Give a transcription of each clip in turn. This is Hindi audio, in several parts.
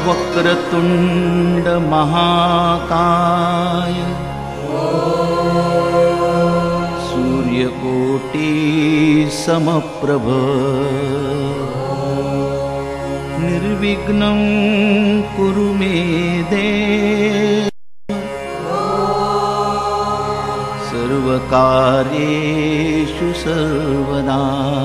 वक्रतुंड महाकाय सूर्यकोटि समप्रभ निर्विघ्नं कुरु मे देव सर्वकार्येषु सर्वदा।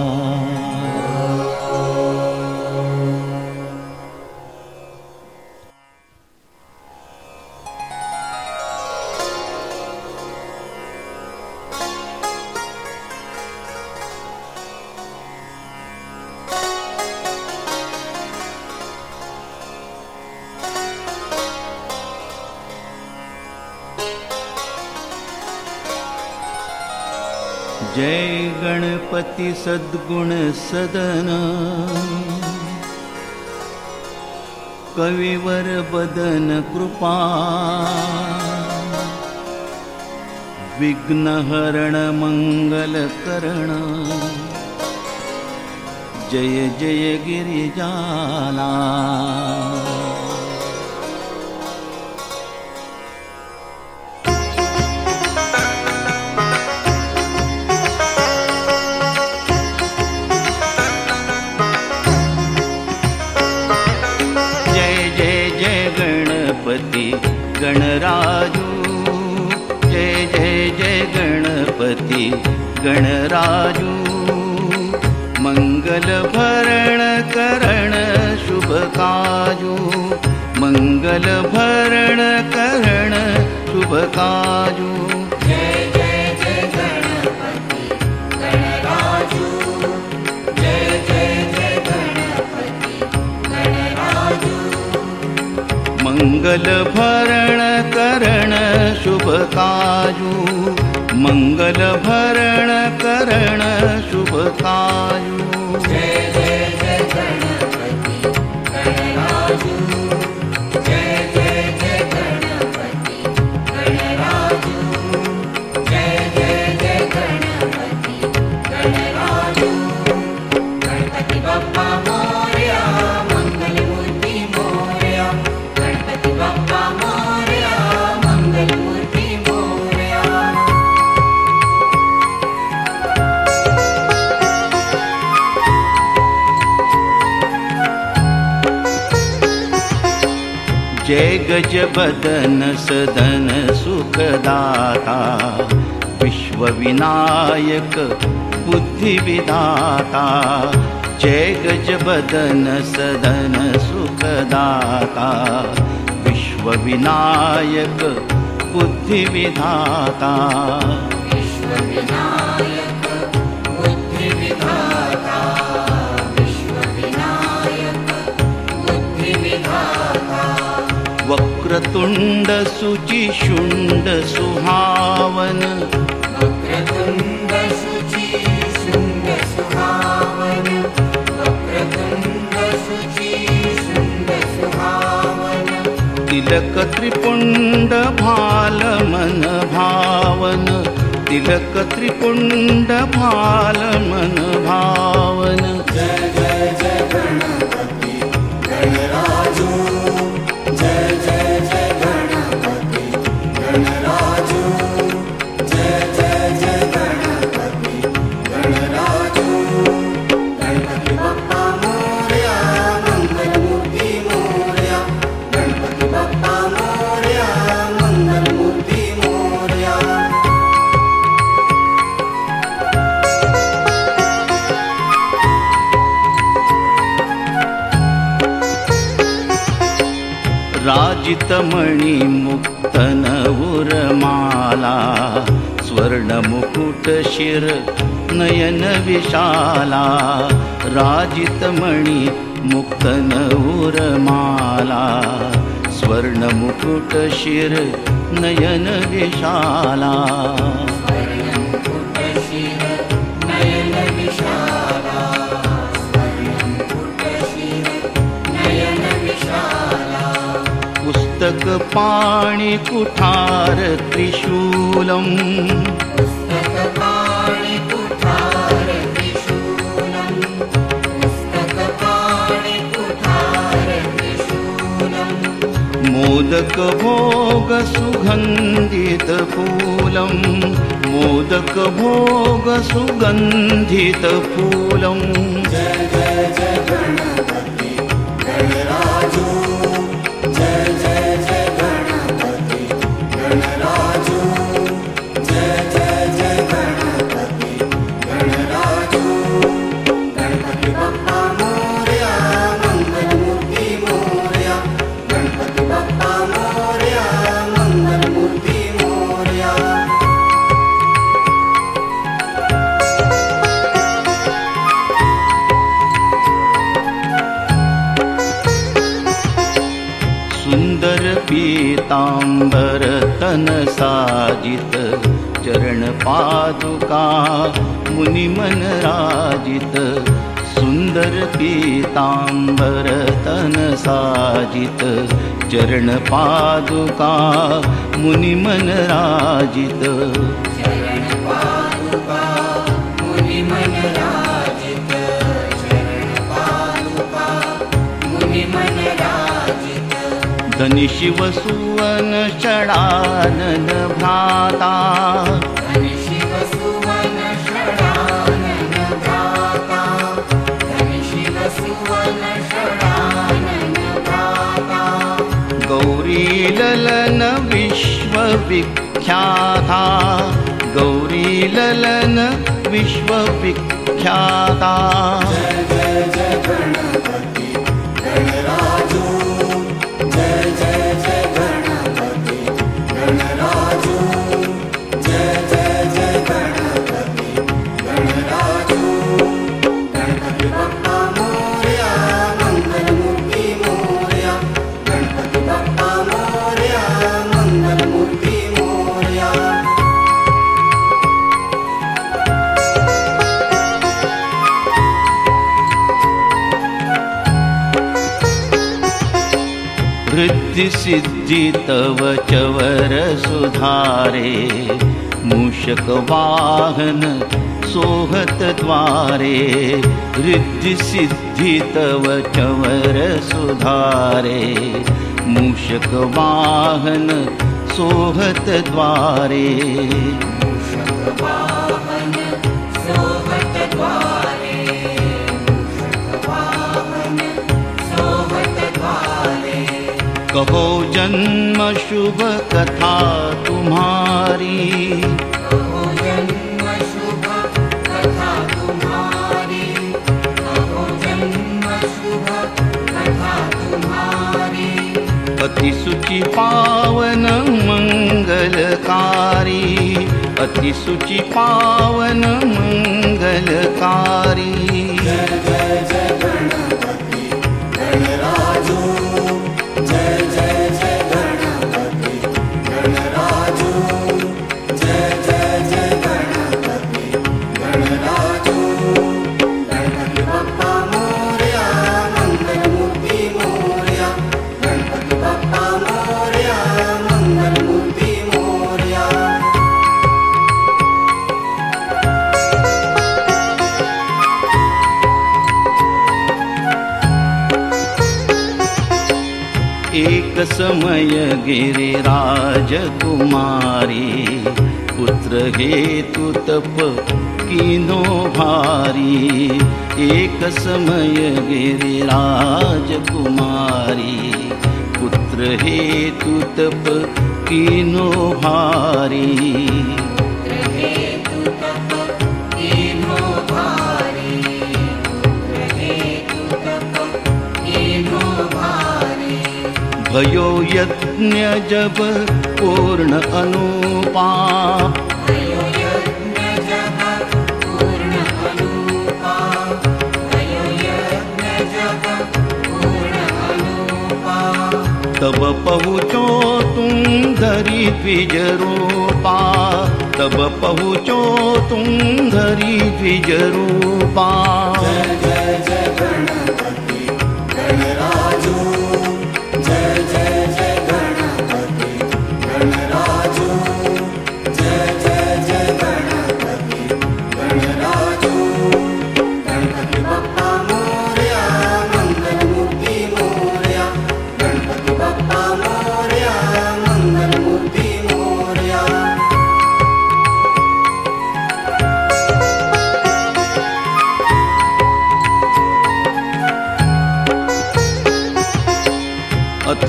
जय गणपति सद्गुण सदन कविवर बदन कृपा विघ्नहरण मंगल करण जय जय गिरिजाला। गणराजू जय जय जय गणपति गणराजू मंगल भरण करण शुभ काजू मंगल भरण करण शुभ काजू। जय जय जय गणपति गणराजू जय जय जय गणपति गणराजू मंगल भरण करण शुभ काजू मंगल भरण करण शुभ काजू। जय जय जय गणपति गणराजू जय जय जय गणपति गणराजू जय जय जय गणपति गणराजू। गणपति बप्पा मोरया मंगल मूर्ति मोरया गणपति बप्पा मोरया मंगल मूर्ति मोरया। जय गज बदन सदन सुखदाता विश्व विनायक बुद्धि विधाता जय गज बदन सदन सुखदाता विश्व विनायक बुद्धि विधाता विश्व विनायक बुद्धि विधाता विश्व विनायक बुद्धि विधाता। वक्रतुंड सुचि शुंड सुहावन वक्रतुंड शुचि शुंड सुहावन वक्रतुंड शुचि शुंड सुहावन तिलक त्रिपुंड भाल मन भावन तिलक त्रिपुंड भाल मन भावन। जय जय जय गणपति गणराजू जय जय जय गणपति गणराजू जय जय जय गणपति गणराजू। गणपति बप्पा मोरया मंगल मूर्ति मोरया गणपति बप्पा मोरया मंगल मूर्ति मोरया। राजितमणि मुक्तन उरमाला स्वर्ण मुकुट शिर नयन विशाला राजितमणि मुक्तन उरमाला स्वर्ण मुकुट शिर नयन विशाला स्वर्ण मुकुट शिर नयन विशाला स्वर्ण मुकुट शिर नयन विशाला। पुस्तक पाणि कुठार त्रिशूलम् पुस्तक पाणि कुठार त्रिशूलम् पुस्तक पाणि कुठार त्रिशूलम् मोदक भोग सुगन्धित फूलं मोदक भोग सुगन्धित फूलं जय जय जय गणपति गणराजो जय जय जय गणपति गणराजो जय जय जय गणपति गणराजो गणपति बप्पा मोरया मंगलमूर्ति मोरया गणपति बप्पा मोरया मंगलमूर्ति मोरया सुंदर पीतांबर तन साजित चरण पादुका मुनिमन राजित सुंदर पीतांबर तन साजित चरण पादुका मुनिमन राजित चरण पादुका मुनिमन राजित चरण पादुका मुनिमन राजित धनि शिव सुवन षडानन भ्राता धनि शिव सुवन षडानन भ्राता धनि शिव सुवन षडानन भ्राता गौरी ललन विश्वविख्याता गौरी ललन विश्वविख्याता जय जय जय गणपति गणराजो जय जय जय गणपति गणराजो जय जय जय गणपति गणराजो गणपति बप्पा मोरया मंगलमूर्ति मोरया गणपति बप्पा मोरया मंगलमूर्ति मोरया वृद्धि सिद्धि तव चवर सुधारे मूषक वाहन सोहत द्वारे वृद्धि सिद्धि तव चवर सुधारे मूषक वाहन सोहत द्वारे वाहन सोहत द्वारे मूषक वाहन सोहत द्वारे कहो जन्म शुभ कथा तुम्हारी कहो जन्म शुभ कथा तुम्हारी कहो जन्म शुभ कथा तुम्हारी अति सुचि पावन मंगलकारी अति सुचि पावन मंगलकारी जय जय जय गणपति गणराजो जय जय जय गणपति गणराजो जय जय जय गणपति गणराजो गणपति बप्पा मोरया मंगलमूर्ति मोरया गणपति बप्पा मोरया मंगलमूर्ति मोरया एक समय गिरिराज कुमारी पुत्र हेतु तप कीनो भारी एक समय गिरिराज कुमारी पुत्र हेतु तप कीनो भारी हेतु तप कीनो भारी हेतु तप कीनो भारी भयो यज्ञ जब पूर्ण अनुपा भयो यज्ञ जब पूर्ण अनुपा भयो यज्ञ जब पूर्ण अनुपा तब पहुँचो तुम धरी द्विज रूपा तब पहुँचो तुम धरी द्विज रूपा जय जय जय गणपति गणराजो जय जय जय गणपति गणराजो जय जय जय गणपति गणराजो गणपति बप्पा मोरया मंगलमूर्ति मोरया गणपति बप्पा मोरया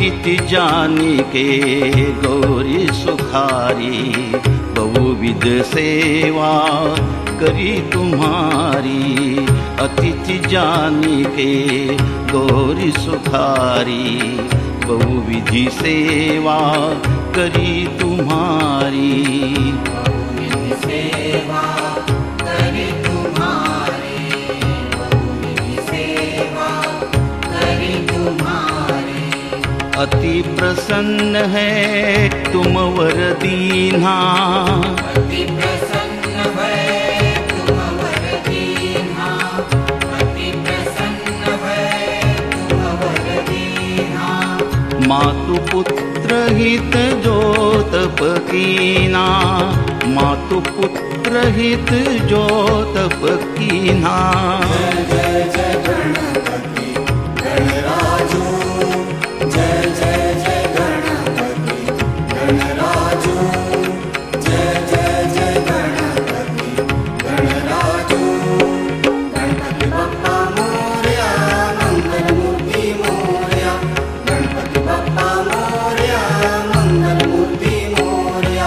अतिथि जानी के गौरी सुखारी, बहुविध सेवा करी तुम्हारी। अतिथि जानी के गौरी सुखारी, बहुविधि सेवा करी तुम्हारी। बहुविधि सेवा करी तुम्हारी, बहुविधि सेवा करी तुम्हारी। अति प्रसन्न है तुम वर दीन्हा, अति प्रसन्न है तुम वर दीन्हा, अति प्रसन्न है तुम वर दीन्हा। मातु पुत्र हित जो तप कीना, मातु पुत्र हित जो तप कीना। जय जय जय गणपति गणराजो, जय जय जय गणपति गणराजो, जय जय जय गणपति गणराजो। गणपति बप्पा मोरया, मंगल मूर्ति मोरया, गणपति बप्पा मोरया, मंगल मूर्ति मोरया।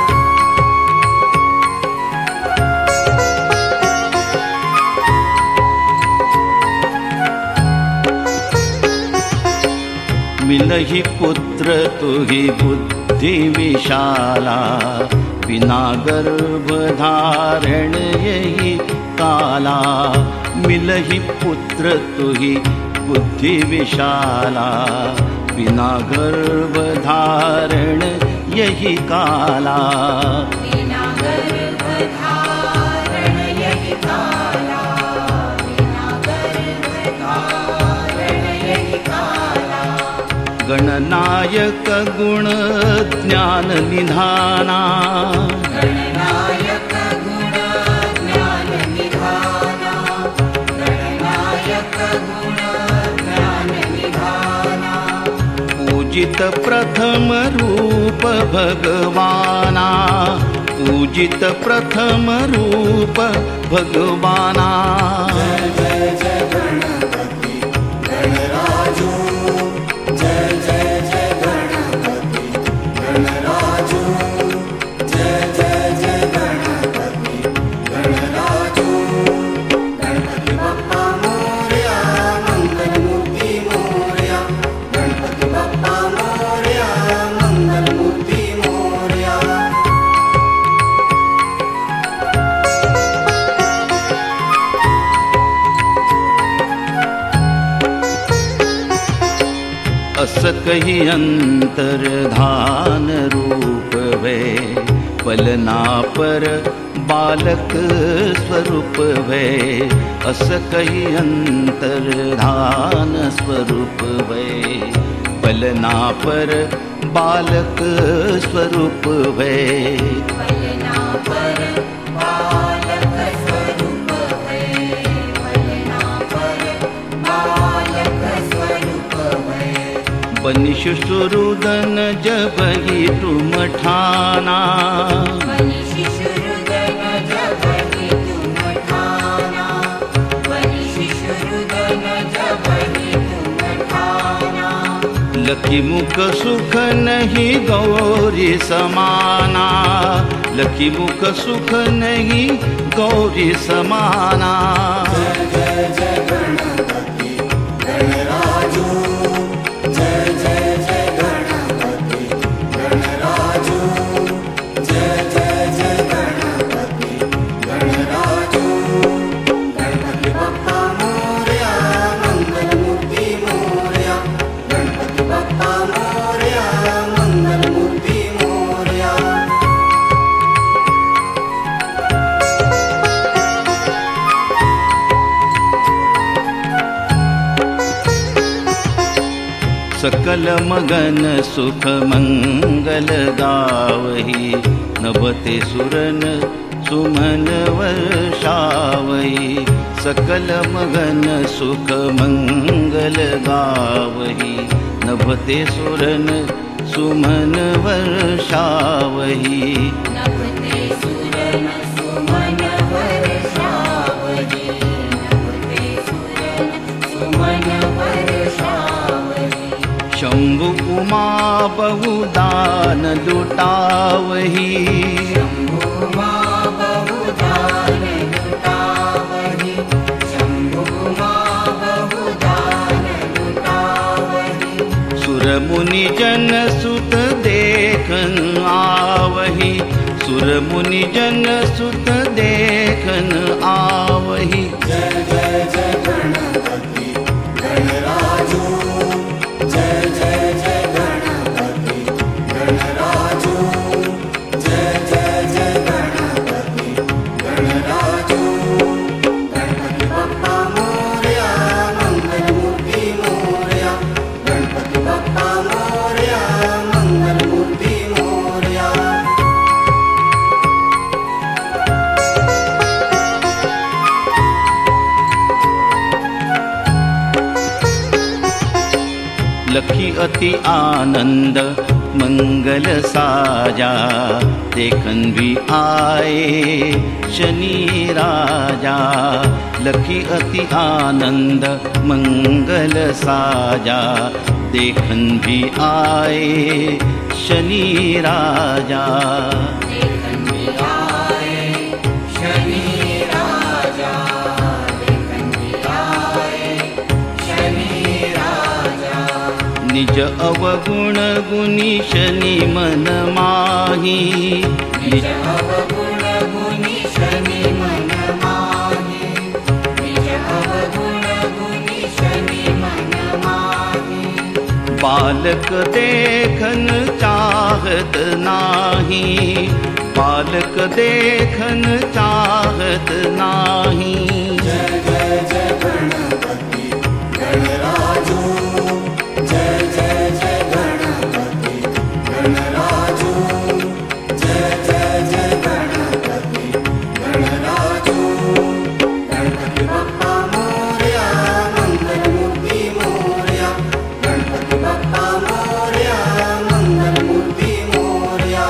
मिलहि पुत्र तुहि बुद्धि विशाला, बिना गर्भ धारण यही काला। मिलहि पुत्र तुहि बुद्धि विशाला, बिना गर्भ धारण यही काला। बिना गर्भ धारण यही काला, बिना गर्भ धारण यही काला। गणनायक गुण ज्ञान निधाना, गणनायक गुण ज्ञान निधाना, गणनायक गुण ज्ञान निधाना। पूजित प्रथम रूप भगवाना, पूजित प्रथम रूप भगवाना। जय जय जय गणपति गणराजो, जय जय जय गणपति गणराजो, जय जय जय गणपति गणराजो। गणपति बप्पा मोरया, मंगल मूर्ति मोरया, गणपति बप्पा मोरया, मंगल मूर्ति मोरया। अस कही अंतर्धान रूप वे, पलना पर बालक स्वरूप वे। अस कही अंतर्धान स्वरूप वे, पलना पर बालक स्वरूप वे। पलना पर बालक स्वरूप है, पलना पर बालक स्वरूप है। बनि शिशुरुदन जब ही तुम ठाना, बनि शिशुरुदन जब ही तुम ठाना, बनि शिशुरुदन जब ही तुम ठाना। लखी मुख सुख नहीं गौरी समाना, लखी मुख सुख नहीं गौरी समाना। जय जय जय गणपति गणराजो, जय जय जय गणपति गणराजो, जय जय जय गणपति गणराजो। गणपति बप्पा मोरया, मंगल मूर्ति मोरया, गणपति बप्पा मोरया, मंगल मूर्ति मोरया। सकल मगन सुख मंगल गावही, नभते सुरन सुमन वर्षावही। सकल मगन सुख मंगल गावही, नभते सुरन सुमन वर्षावही। नभते सुरन सुमन वर्षावही, नभते सुरन सुमन वर्षावही। शंभु उमा बहुदान लुटावही। शंभुमा बहुदान लुटावही, शंभुमा बहुदान लुटावही। सुर मुनि जन सुत देखन आवही, सुर मुनि जन सुत देखन आवही। जय जय जय गणपति गणराजू, जय जय जय गणपति गणराजू, जय जय जय गणपति गणराजू। गणपति बप्पा मोरया, मंगल मूर्ति मोरया, गणपति बप्पा मोरया, मंगल मूर्ति मोरया। लखी अति आनंद मंगल साजा, देखन भी आए शनि राजा। लखी अति आनंद मंगल साजा, देखन भी आए शनि राजा। देखन भी आए शनि राजा, देखन भी आए शनि राजा। निज अवगुण गुनी शनि मन माही, निज अवगुण गुनी शनि मन माही, निज अवगुण गुनी शनि मन माही। बालक देखन चाहत नाही, बालक देखन चाहत नाही। जय जय जय गणपति गणराजू, जय जय जय गणपति गणराजू, जय जय जय गणपति गणराजू। गणपति बप्पा मोरया, मंगल मूर्ति मोरया, गणपति बप्पा मोरया, मंगल मूर्ति मोरया।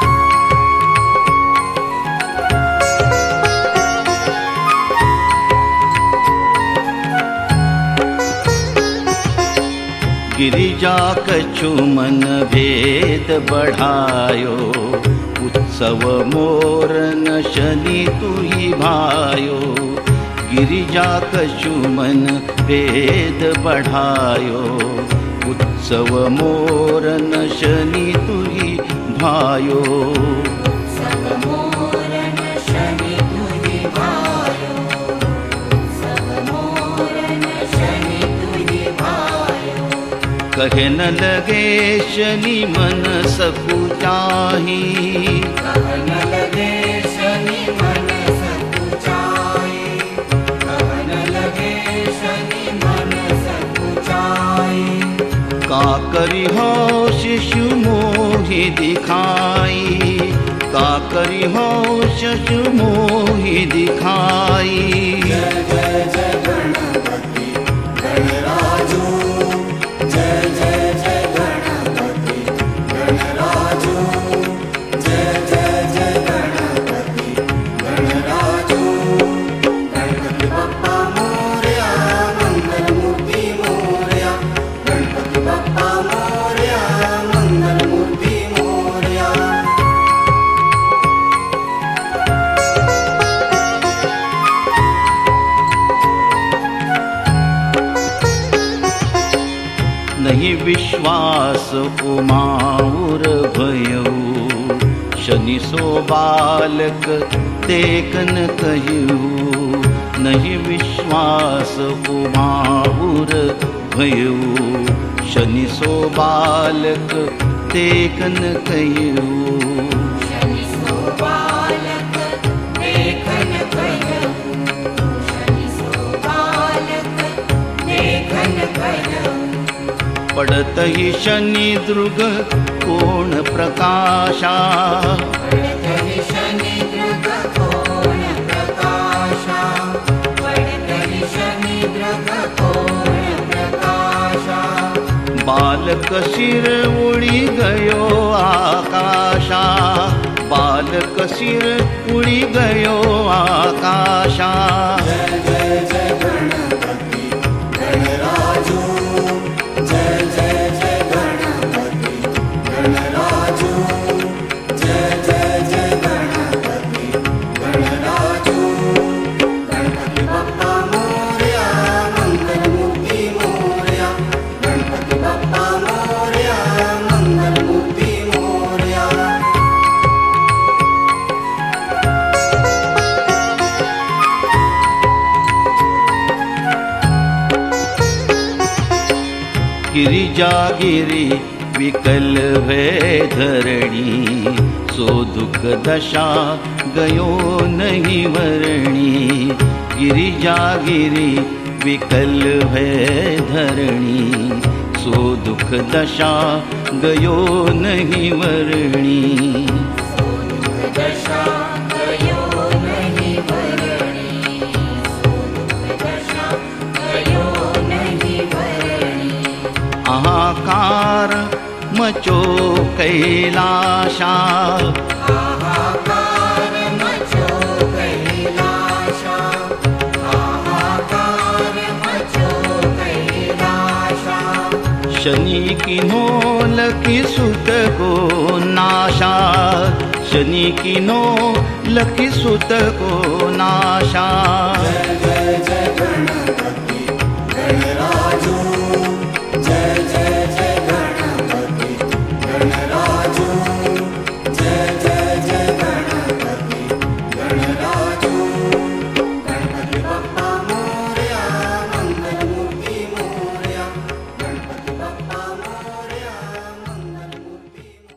गिरिजा कछु मन भेद बढ़ायो, उत्सव मोर न शनि तुहि भायो। गिरिजा कछु मन भेद बढ़ायो, उत्सव मोर न शनि तुहि भायो। सब मोरन शनि तुहि भायो, सब मोरन शनि तुहि भायो। कहे न लगे शनि मन सकुचाही, कहन लगे शनि मन सकुचाई, कहन लगे शनि मन सकुचाई। का करी हो शिशु मोहि दिखाई, का करी हो शिशु मोहि दिखाई। जय जय जय गणपति गणराजू, जय जय जय गणपति गणराजू, जय जय जय गणपति गणराजू। गणपति बप्पा मोरया, मंगल मूर्ति मोरया, गणपति बप्पा मोरया, मंगल मूर्ति मोरया। नहीं विश्वास उमाउर भयऊ, शनि सो बालक देखन कहू। नहीं विश्वास उमाउर भयऊ, शनि सो बालक देखन कहू। शनि सो बालक देखन कहू, शनि सो बालक देखन कहू। पड़त ही शनि दृग कोण प्रकाशा, पड़त ही शनि दृग कोण प्रकाशा, पड़त ही शनि दृग कोण प्रकाशा। बालक सिर उड़ी गयो आकाशा, बालक सिर उड़ी गयो आकाशा। जय जय जय गणपति गणराजू, जय जय जय गणपति गिरिजागिरि विकल भय धरणी, सो दुख दशा गयो नहीं वरणी। गिरिजागिरि विकल भय धरणी, सो दुख दशा गयो नहीं वरणी। सो दुख दशा गयो नहीं वरणी, सो दुख दशा गयो नहीं वरणी। हाहाकार मचो कैलाशा, हाहाकार मचो कैलाशा, हाहाकार मचो कैलाशा। शनि किन्हो लखी सुत को नाशा, शनि किन्हो लखी सुत को नाशा। जय जय जय गणपति गणराजू, जय जय जय गणपति गणराजू, जय जय जय गणपति गणराजू। गणपति बप्पा मोरया, मंगलमूर्ति मोरया, गणपति बप्पा मोरया, मंगलमूर्ति मोरया।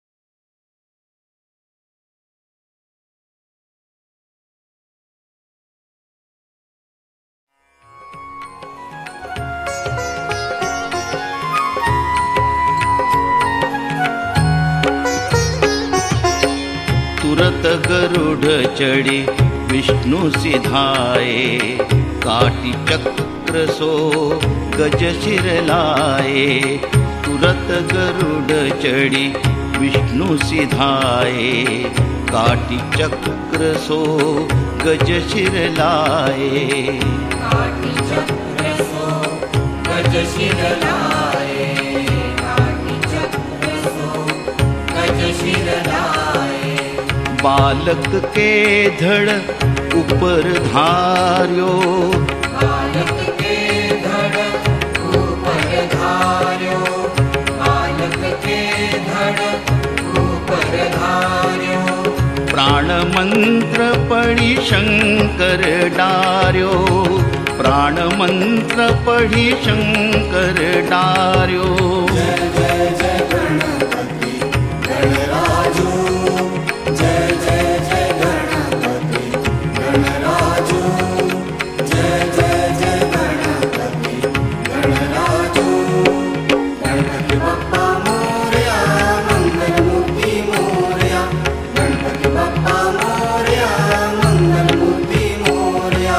तुरत गरुड़ चढ़ी विष्णु सिधाए, काटी चक्र सो गज सिर लाए। तुरत गरुड़ चढ़ी विष्णु सिधाए, काटी चक्र सो गज सिर लाए। काटी चक्र सो गज सिर लाए, काटी चक्र सो गज सिर लाए। बालक के धड़ ऊपर धार्यो, बालक के धड़ ऊपर धार्यो, बालक के धड़ ऊपर धार्यो। प्राण मंत्र पढ़ी शंकर डार्यो, प्राण मंत्र पढ़ी शंकर डार्यो। जय जय जय गणपति गणराजू, जय जय जय गणपति गणराजू, जय जय जय गणपति गणराजू। गणपति बप्पा मोरया, मंगलमूर्ति मोरया, गणपति बप्पा मोरया, मंगलमूर्ति मोरया।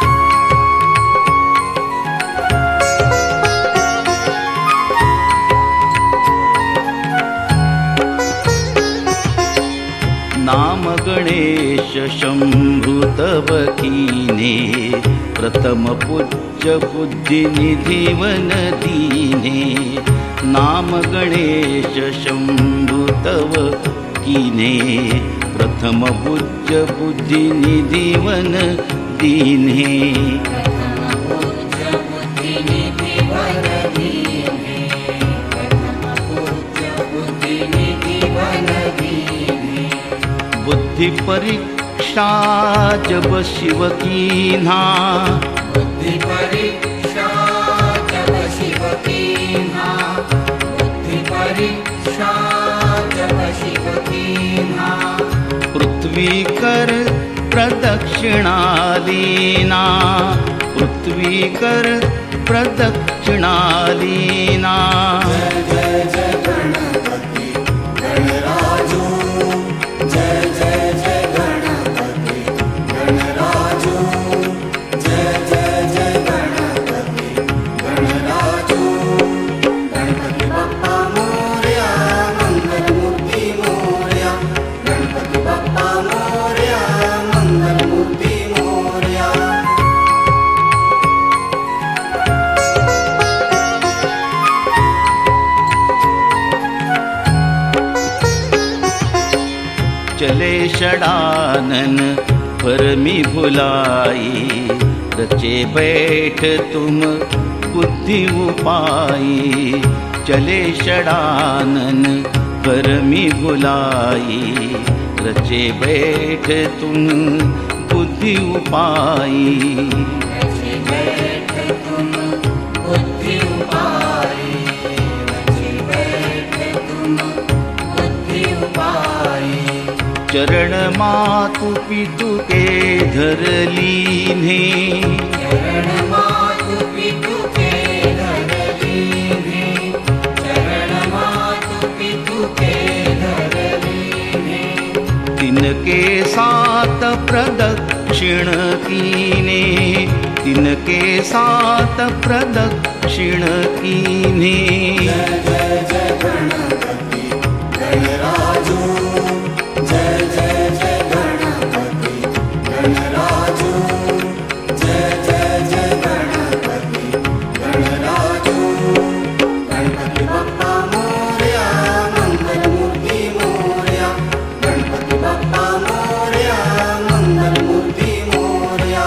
नाम गणेश शंभु तव कीने, प्रथम पूज्य बुद्धि निधि वन दीने। नाम गणेश शंभु तव कीने, प्रथम पूज्य बुद्धि निधि वन दीने। प्रथम पूज्य बुद्धि निधि वन दीने, प्रथम पूज्य बुद्धि निधि वन दीने। बुद्धि परीक्षा जब शिव कीन्हा, बुद्धि परीक्षा जब शिव कीन्हा, बुद्धि परीक्षा जब शिव कीन्हा। पृथ्वी कर प्रदक्षिणा लीना, पृथ्वी कर प्रदक्षिणा लीना। जय जय जय गणपति गणराजू, जय जय जय गणपति गणराजू, जय जय जय गणपति गणराजू। गणपति बप्पा मोरया, मंगलमूर्ति मोरया, गणपति बप्पा मोरया, मंगलमूर्ति मोरया। चले षडानन भरमी भुलाई, रचे बैठ तुम बुद्धि उपाई। चले षडानन भरमी भुलाई, रचे बैठ तुम बुद्धि उपाई। रचे बैठ तुम बुद्धि उपाई, चरण मातु पितु के धरलीने, चरण मातु पितु के धरलीने, चरण मातु पितु के धरलीने। तिनके सात प्रदक्षिण कीने, तिनके सात प्रदक्षिण कीने। जय जय जय गणपति गणराजू, जय जय जय गणपति गणराजू, जय जय जय गणपति गणराजू। गणपति बप्पा मोरया, मंगल मूर्ति मोरया, गणपति बप्पा मोरया, मंगल मूर्ति मोरया।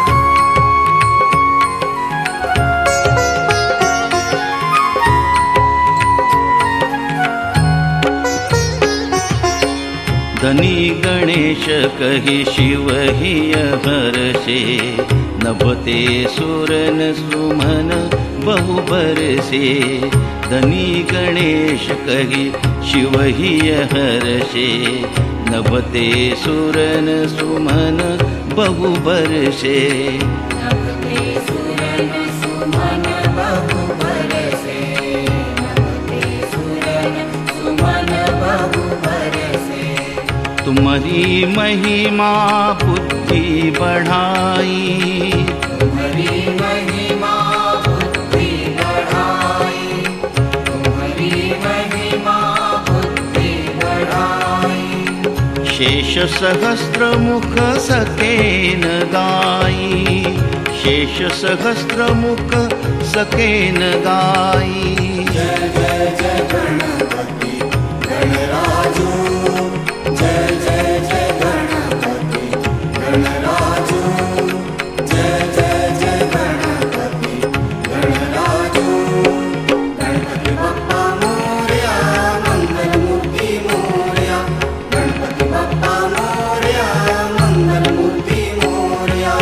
धनी गणेश कहि शिव ही हर्षे, नभते सुरन सुमन बहु बरसे। धनी गणेश कहि शिव ही हर्षे, नभते सुरन सुमन बहु बरसे। नभते सुरन सुमन बहु बरसे, नभते सुरन सुमन बहु बरसे। तुम्हारी महिमा बुद्धि बढ़ाई, तुम्हारी महिमा बुद्धि बढ़ाई, तुम्हारी महिमा बुद्धि बढ़ाई। शेष सहस्त्र मुख सकेन गाई, शेष सहस्त्र मुख सकेन गाई। जय जय जय गणपति गणराजू, जय जय जय गणपति गणराजू, जय जय जय गणपति गणराजू। गणपति बप्पा मोरया, मंगल मूर्ति मोरया, गणपति बप्पा मोरया, मंगल मूर्ति मोरया।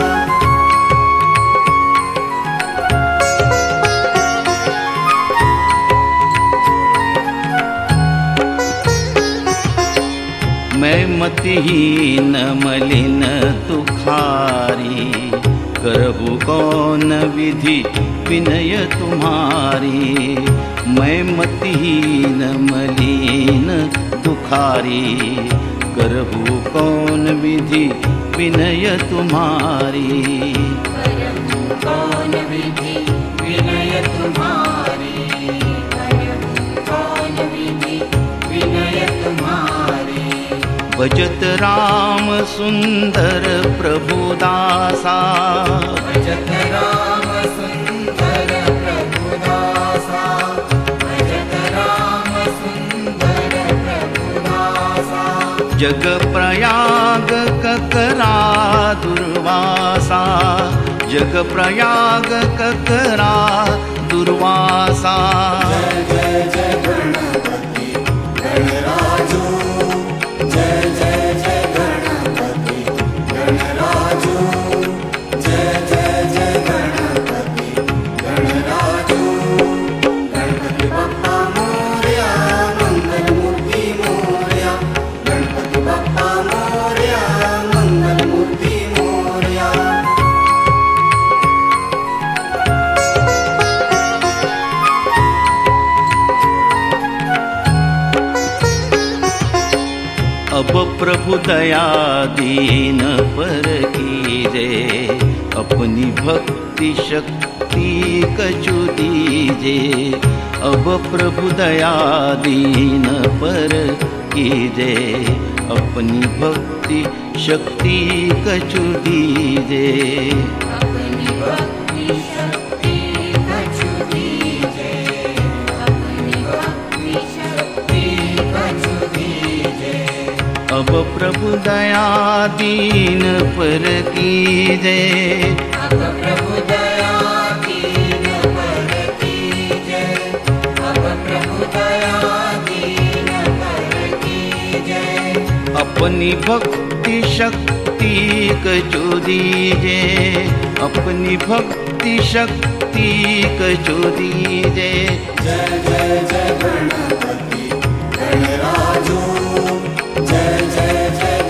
मैं मतिहीन मलिन तुखारी, करहु कौन विधि विनय तुम्हारी। मैं मतिहीन मलिन दुखारी, करहु कौन विधि विनय तुम्हारी। करहु कौन विधि विनय तुम्हारी, करहु कौन विधि विनय तुम्हारी। भजत राम सुंदर प्रभु दासा, भजत राम सुंदर प्रभु दासा, भजत राम सुंदर प्रभु दासा। जग प्रयाग ककरा दुर्वासा, जग प्रयाग ककरा दुर्वासा। जय जय जय गणपति गणराजू, जय जय जय गणपति गणराजू, जय जय जय गणपति गणराजू। गणपति बप्पा मोरया, मंगल मूर्ति मोरया, गणपति बप्पा मोरया, मंगल मूर्ति मोरया। अब प्रभु दया दीन पर कीजे, अपनी भक्ति शक्ति कछु दीजे। अब प्रभु दया दीन पर कीजे, अपनी भक्ति शक्ति कछु दीजे। अपनी भक्ति शक्ति कछु दीजे, अपनी भक्ति शक्ति कछु दीजे। अब प्रभु दया दीन पर कीजे, अब प्रभु दया दीन पर कीजे, अब प्रभु दया दीन पर कीजे। अपनी भक्ति शक्ति कछु दीजे, अपनी भक्ति शक्ति कछु दीजे। जय जय जय गणपति गणराजू, जय जय जय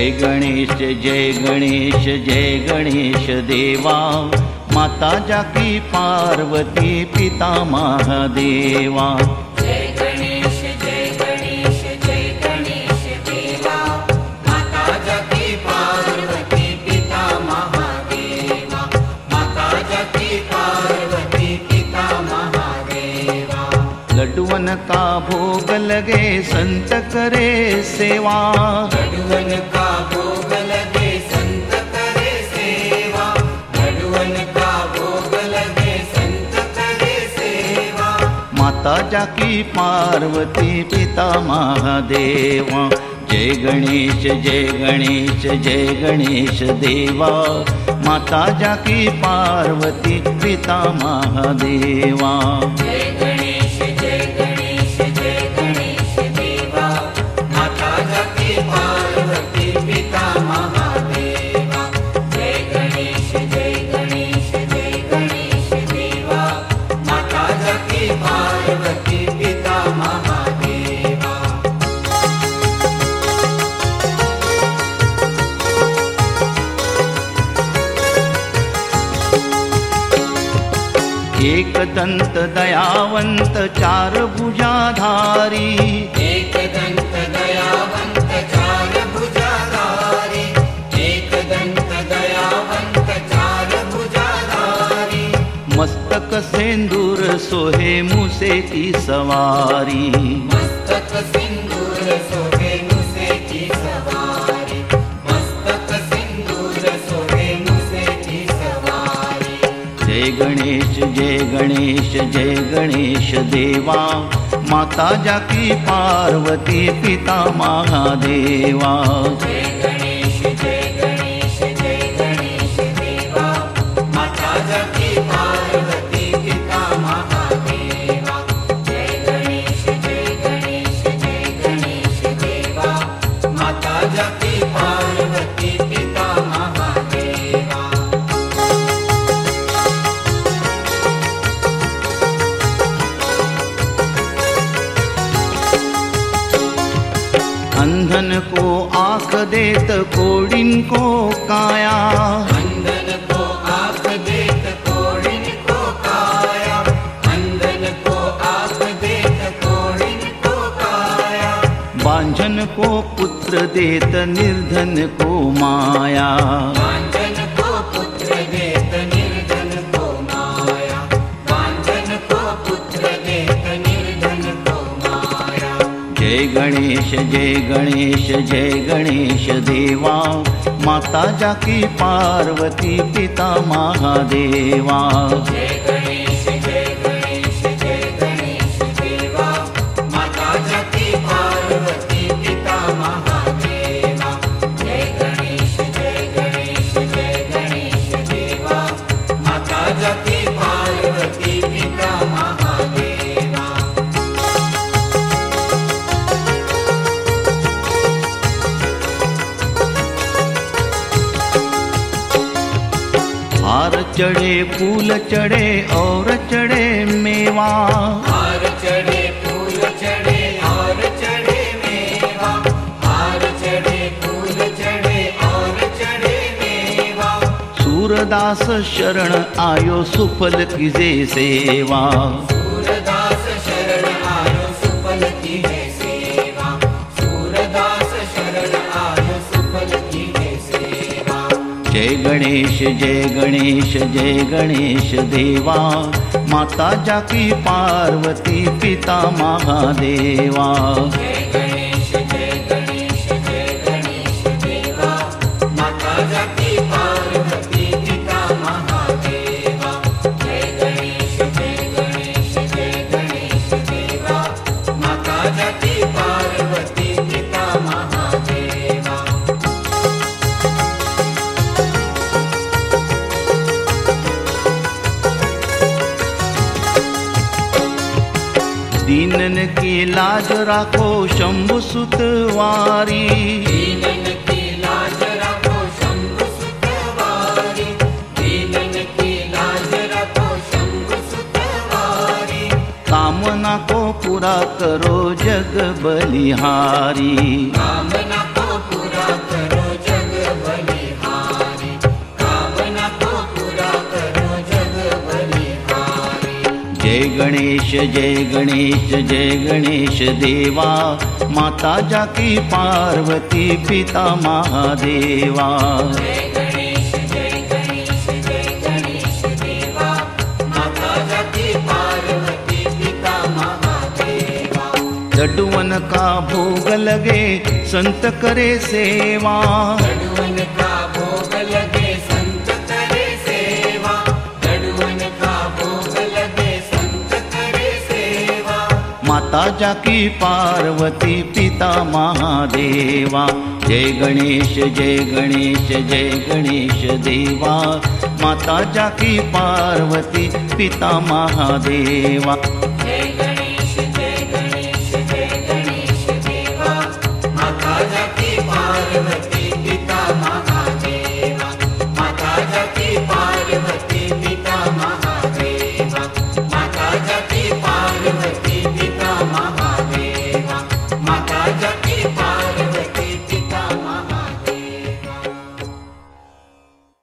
जय गणेश जय गणेश जय गणेश देवा, माता जाकी पार्वती पिता महादेवा। जय गणेश जय गणेश जय गणेश देवा, माता जाकी पार्वती पिता महादेवा, माता जाकी पार्वती पिता महादेवा। लड्डुअन का भोग लगे संत करे सेवा, लड्डुअन का भोग लगे संत करे सेवा, लड्डुअन का भोग लगे संत करे सेवा। माता जाकी पार्वती पिता महादेवा। जय गणेश जय गणेश जय गणेश देवा, माता जाकी पार्वती पिता महादेवा। जय गणेश जय गणेश जय गणेश देवा, माता जाकी पार्वती पिता महादेवा। जय गणेश जय गणेश जय गणेश देवा, माता जाकी पार्वती पिता महादेवा। एक दंत दयावंत चार भुजाधारी, एक दंत दयावंत चार भुजाधारी, एक दंत दयावंत चार भुजाधारी। मस्तक सिंदूर सोहे मुसे की सवारी, मस्तक सिंदूर सोहे मुसे की सवारी, मस्तक सिंदूर सोहे मुसे की सवारी। जय गणेश जय गणेश जय गणेश देवा, माता जाकी पार्वती पिता महादेवा। जय गणेश जय गणेश जय गणेश देवा, माता जाकी पार्वती पिता महादेवा। जय गणेश जय गणेश जय गणेश देवा, माता जाकी पार्वती पिता महादेवा। अंधन को आँख देत कोड़िन को काया, अंधन को आँख देत कोड़िन को काया, अंधन को आँख देत कोड़िन को काया। बांझन को पुत्र देत निर्धन को माया, बांझन को पुत्र देत निर्धन को माया, बांझन को पुत्र देत निर्धन को माया। जय गणेश जय गणेश जय गणेश देवा, माता जाकी पार्वती पिता महादेवा। जय गणेश जय गणेश जय गणेश देवा, माता जाकी पार्वती पिता महादेवा। जय गणेश जय गणेश जय गणेश देवा, माता जाकी पार्वती पिता महादेवा। हार चढ़े फूल चढ़े और चढ़े मेवा, हार चढ़े फूल चढ़े और चढ़े मेवा, हार चढ़े फूल चढ़े और चढ़े मेवा। सूरदास शरण आयो सुफल कीजे सेवा, सूरदास शरण आयो सुफल कीजे सेवा, सूरदास शरण आयो सुफल कीजे सेवा। जय गणेश जय गणेश जय गणेश देवा, माता जाकी पार्वती पिता महादेवा। जय गणेश जय गणेश जय गणेश देवा, माता जाकी पार्वती पिता महादेवा। जय गणेश जय गणेश जय गणेश देवा, माता जाकी पार्वती पिता महादेवा। दीनन की लाज राखो शंभु सुतवारी, दीनन की लाज रखो शंभु सुतवारी, दीनन की लाज रखो शंभु सुतवारी। कामना को पूरा करो जग बलिहारी, कामना को पूरा करो गणेश जय गणेश जय गणेश देवा, माता जाकी पार्वती पिता महादेवा। जय गणेश जय गणेश जय गणेश देवा, माता जाकी पार्वती पिता महादेवा। लड्डुअन का भोग लगे संत करे सेवा, लड्डुअन का भोग लगे संत करे सेवा, लड्डुअन का भोग लगे संत करे सेवा। माता जाकी पार्वती पिता महादेवा। जय गणेश जय गणेश जय गणेश देवा, माता जाकी पार्वती पिता महादेवा। जय गणेश जय गणेश जय गणेश देवा, माता जाकी पार्वती पिता महादेवा, माता जाकी पार्वती पिता महादेवा, माता जाकी पार्वती पिता महादेवा, माता जाकी